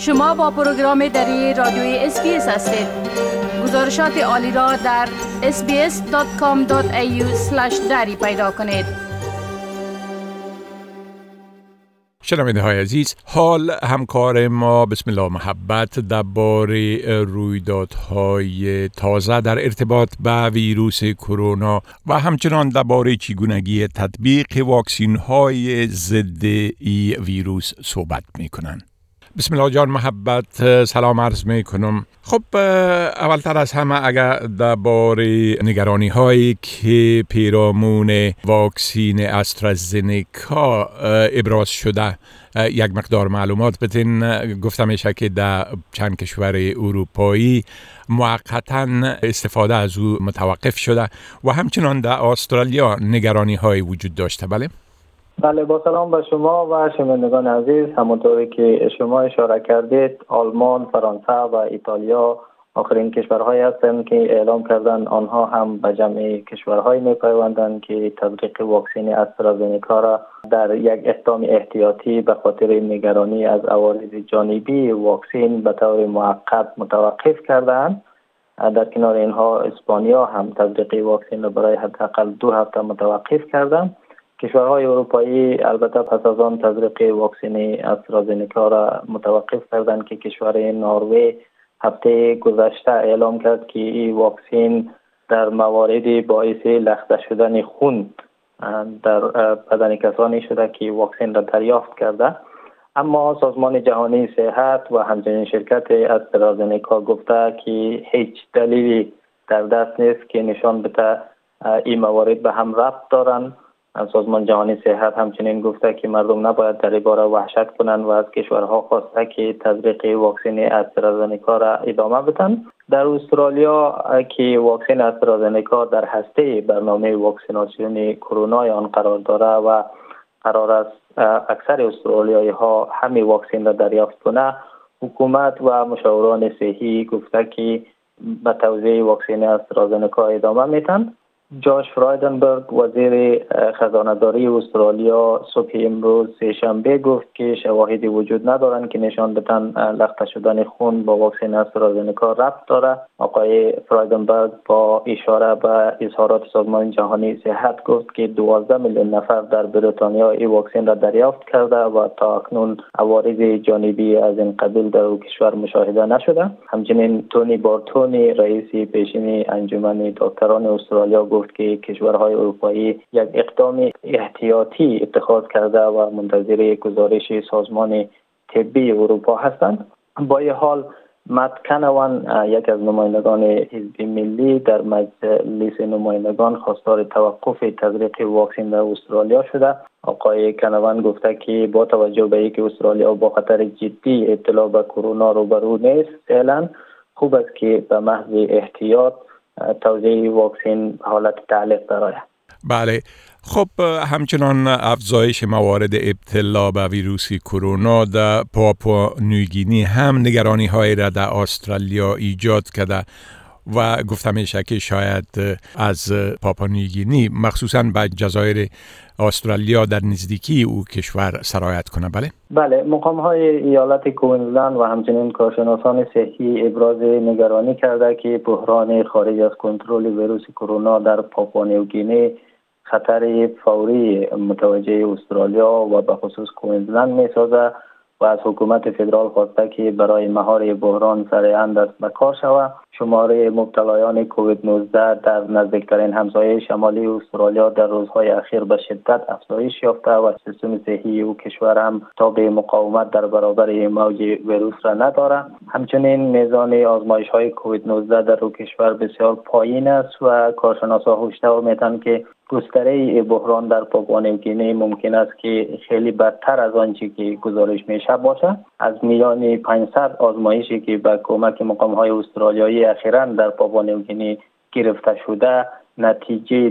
شما با پروگرام دری رادیوی اسپیس هستید. گزارشات عالی را در sbs.com.au/dari پیدا کنید. شنونده های عزیز، حال همکار ما بسم الله محبت درباره رویدادهای تازه در ارتباط با ویروس کرونا و همچنان درباره چگونگی تطبیق واکسین های ضد ای ویروس صحبت می کنند. بسم الله جان محبت، سلام عرض می کنم. خب اولتر از همه اگر درباره نگرانی هایی که پیرامون واکسین استرازنیکا ابراز شده یک مقدار معلومات بدین. گفتم میشه که در چند کشور اروپایی موقتا استفاده از او متوقف شده و همچنان در استرالیا نگرانی های وجود داشته. بله، با سلام به شما و شنوندگان عزیز. همونطوری که شما اشاره کردید، آلمان، فرانسه و ایتالیا آخرین کشورهایی هستند که اعلام کردند آنها هم به جمع کشورهایی می‌پیوندند که تطبیق واکسن استرازنیکا را در یک اقدام احتیاطی به خاطر نگرانی از عوارض جانبی واکسن به طور موقت متوقف کردند. در کنار اینها اسپانیا هم تطبیق واکسن را برای حداقل 2 هفته متوقف کردند. کشورهای اروپایی البته پس از آن تطبیق واکسن استرازنیکا را متوقف کردند که کشور نروژ هفته گذشته اعلام کرد که این واکسن در مواردی باعث لخته شدن خون در بدن کسانی شده که واکسن را دریافت کرده. اما سازمان جهانی صحت و همچنین شرکت استرازنیکا گفته که هیچ دلیلی در دست نیست که نشان بده این موارد به هم ربط دارند. سازمان جهانی صحت همچنین گفته که مردم نباید در این باره وحشت کنند و از کشورها خواسته که تطبیق واکسن استرازنیکا را ادامه بدن. در استرالیا که واکسن استرازنیکا در هسته برنامه واکسیناسیون کرونا آن قرار داره و قرار است اکثر استرالیایی ها همین واکسن را دریافت کنه، حکومت و مشاوران صحی گفته که به توزیع واکسن استرازنیکا ادامه میتن. جاش فرایدنبرگ وزیر خزانه‌داری استرالیا صبح امروز سه‌شنبه گفت که شواهدی وجود ندارند که نشان بدهند لخته شدن خون با واکسن استرازنیکا ربط داره. آقای فرایدنبرگ با اشاره به اظهارات سازمان جهانی صحت گفت که 12 میلیون نفر در بریتانیا این واکسن را دریافت کرده و تا اکنون عوارض جانبی از این قبیل در او کشور مشاهده نشده. همچنین تونی بارتونی رئیس پیشین انجمن دکتران استرالیا گفت که کشورهای اروپایی یک اقدام احتیاطی اتخاذ کرده و منتظر گزارش سازمان طبی اروپا هستند. با این حال مت کنوان، یک از نمایندگان حزب ملی در مجلس نمایندگان، خواستار توقف تطبیق واکسن در استرالیا شده. آقای کنوان گفته که با توجه به اینکه استرالیا با خطر جدی ابتلا به کرونا روبرو نیست فعلا، خوب است که به محض احتیاط توزیع واکسن حالت تعلیق داره. بله، خب همچنان افزایش موارد ابتلا به ویروس کرونا در پاپوا نیوگینی هم نگرانی های را در استرالیا ایجاد کرده و گفته میشه که شاید از پاپوا نیوگینی مخصوصا به جزایر استرالیا در نزدیکی او کشور سرایت کنه. بله، مقام های ایالت کوینزلند و همچنین کارشناسان صحی ابراز نگرانی کرده که بحران خارج از کنترل ویروس کرونا در پاپوا نیوگینی خطر فوری متوجه استرالیا و به خصوص کوینزلند میسازه و از حکومت فدرال خواسته که برای مهار بحران سریعا دست به کار شود. شماره مبتلایان کووید 19 در نزدیکترین همسایه شمالی استرالیا در روزهای اخیر به شدت افزایش یافته و سیستم صحی او کشور هم تاب مقاومت در برابر موج ویروس را ندارد. همچنین میزان آزمایش‌های کووید 19 در او کشور بسیار پایین است و کارشناسان هشدار میدهند که گستره بحران در پاپوا نیوگینی ممکن است که خیلی بدتر از آنچه که گزارش میشه باشه. از میان 500 آزمایشی که به کمک مقام‌های استرالیایی اخیراً در پاپوا نیوگینی گرفته شده، نتیجه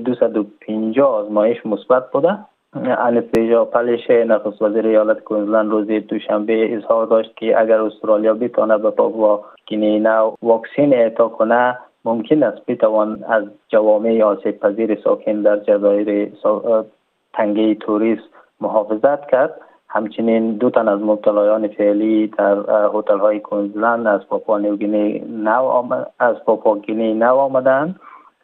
250 آزمایش مثبت بوده. انستیژیا پلش نخست وزیر ایالت کوینزلند روز دوشنبه اظهار داشت که اگر استرالیا بتونه به پاپوا نیوگینی واکسن اعطا کنه، ممکن است بتوان از جوامع آسیب پذیر ساکن در جزایر تنگه توریست محافظت کرد. همچنین 2 تن از مبتلایان فعلی در هتل‌های کوینزلند از پاپوا گینی نو آمدند.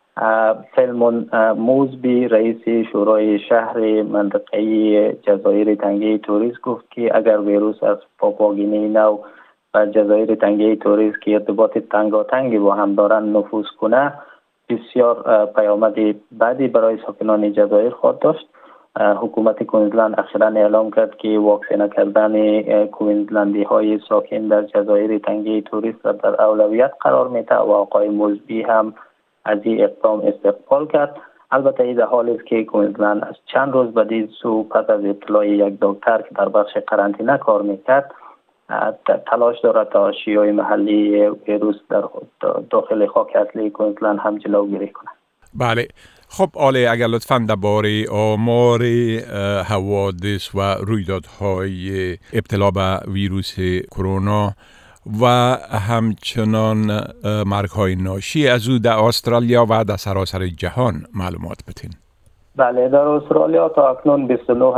سلمون موزبی رئیس شورای شهر منطقه‌ای جزایر تنگه توریست گفت که اگر ویروس از پاپوا گینی نو و جزایر تنگه توریست که ارتباط تنگاتنگی با هم دارند نفوذ کنه، بسیار پیامد بدی برای ساکنان جزایر خواهد داشت. حکومت کوینزلند اخیراً اعلام کرد که واکسینه کردن کوینزلندی های ساکن در جزایر تنگه توریست را در اولویت قرار میده و آقای موزبی هم از این اقدام استقبال کرد. البته این در حالی است که کوینزلند از چند روز بعد پس از ابتلای یک دکتر که در بخش قرنطینه کار میکرد تلاش دارد تا شیوع محلی ویروس در داخل خاک اصلی کوینزلند هم جلوگیری کنه. بله. خب آلی، اگر لطفاً درباره آمار حوادث و رویدادهای ابتلا به ویروس کرونا و همچنان مرگ‌های ناشی از او در استرالیا و در سراسر جهان معلومات بدین. بله، در استرالیا تا اکنون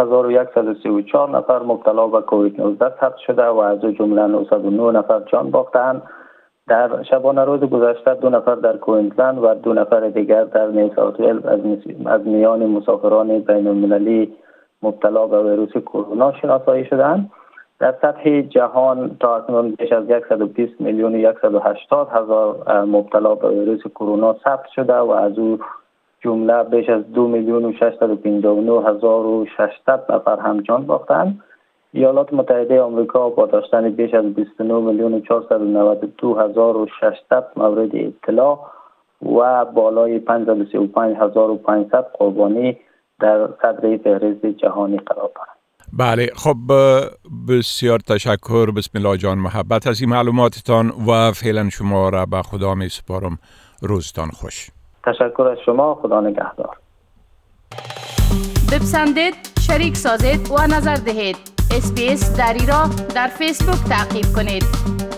29134 نفر مبتلا به کووید 19 ثبت شده و از جمله 909 نفر جان باختند. در شبانه روز گذشته 2 نفر در کوینزلند و 2 نفر دیگر در نیو ساوت ولز از میان مسافران بین المللی مبتلا به ویروس کرونا شناسایی شدند. در سطح جهان تا اکنون بیش از 120 میلیون 180 هزار مبتلا به ویروس کرونا ثبت شده و از او جمله بیش از 2 میلیون 659 هزار و 600 نفر هم جان باختند. ایالات متحده آمریکا با داشتن بیش از 29 میلیون 492 هزار و 600 مورد ابتلا و بالای 535,500 قربانی در صدر فهرست جهانی قرار دارد. بله، خب بسیار تشکر. بسم الله جان محبت از این معلوماتتان و فعلا شما را به خدا می سپارم. روزتان خوش. تشکر از شما. خدا نگهدار. بپسندید، شریک سازید و نظر دهید. SBS دری را در فیسبوک تعقیب کنید.